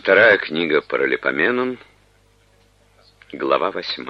Вторая книга Паралипоменон, глава 8.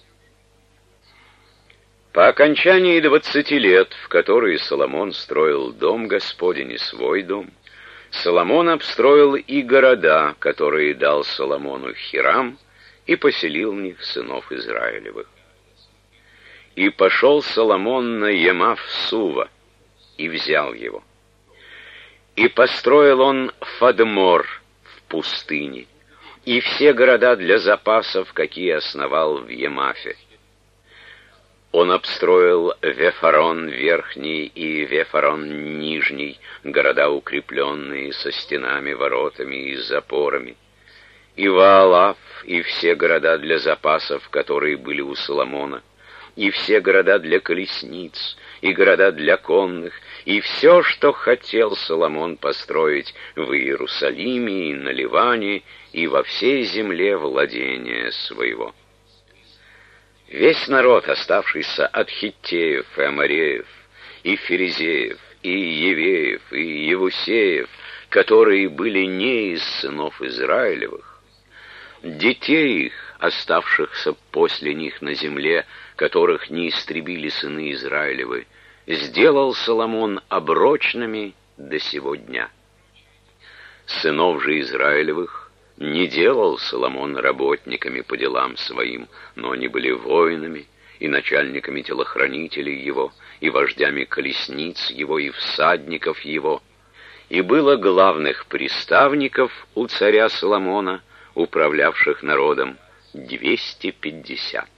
По окончании 20 лет, в которые Соломон строил дом Господень и свой дом, Соломон обстроил и города, которые дал Соломону Хирам, и поселил в них сынов Израилевых. И пошел Соломон на Емав-Сува, и взял его. И построил он Фадмор в пустыне, и все города для запасов, какие основал в Емафе. Он обстроил Вефарон Верхний и Вефарон Нижний, города укрепленные со стенами, воротами и запорами, и Ваалав, и все города для запасов, которые были у Соломона, и все города для колесниц, и города для конных, и все, что хотел Соломон построить в Иерусалиме и на Ливане, и во всей земле владения своего. Весь народ, оставшийся от хиттеев и амореев, и ферезеев, и евеев, и евусеев, которые были не из сынов Израилевых, детей их, оставшихся после них на земле, которых не истребили сыны Израилевы, сделал Соломон оброчными до сего дня. Сынов же Израилевых не делал Соломон работниками по делам своим, но они были воинами и начальниками телохранителей его, и вождями колесниц его, и всадников его, и было главных приставников у царя Соломона, управлявших народом, 250.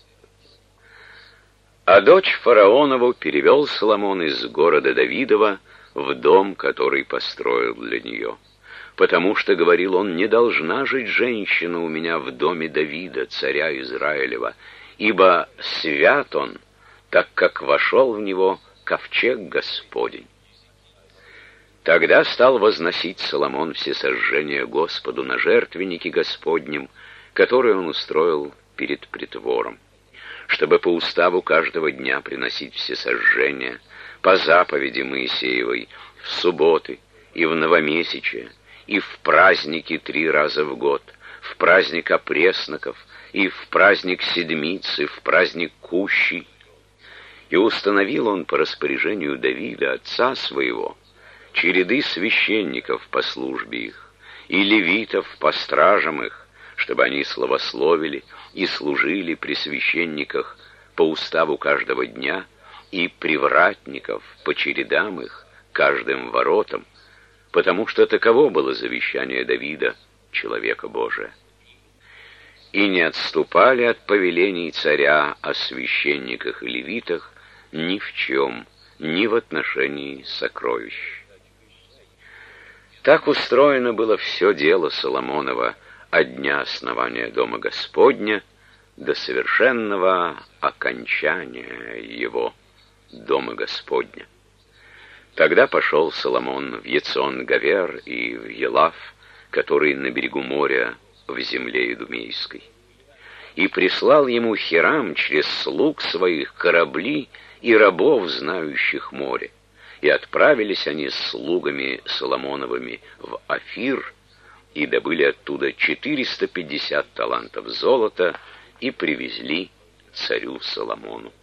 А дочь фараонову перевел Соломон из города Давидова в дом, который построил для нее. Потому что, говорил он, не должна жить женщина у меня в доме Давида, царя Израилева, ибо свят он, так как вошел в него ковчег Господень. Тогда стал возносить Соломон всесожжения Господу на жертвеннике Господнем, который он устроил перед притвором, чтобы по уставу каждого дня приносить всесожжения, по заповеди Моисеевой, в субботы и в новомесячие, и в праздники 3 раза в год, в праздник опресноков, и в праздник седмицы, в праздник кущи. И установил он по распоряжению Давида, отца своего, череды священников по службе их, и левитов по стражам их, чтобы они славословили и служили при священниках по уставу каждого дня, и привратников по чередам их, каждым воротам, потому что таково было завещание Давида, человека Божия. И не отступали от повелений царя о священниках и левитах ни в чем, ни в отношении сокровищ. Так устроено было все дело Соломонова от дня основания Дома Господня до совершенного окончания его, Дома Господня. Тогда пошел Соломон в Ецон-Гавер и в Елав, который на берегу моря в земле Идумейской. И прислал ему Хирам через слуг своих корабли и рабов, знающих море. И отправились они с слугами Соломоновыми в Офир, и добыли оттуда 450 талантов золота, и привезли царю Соломону.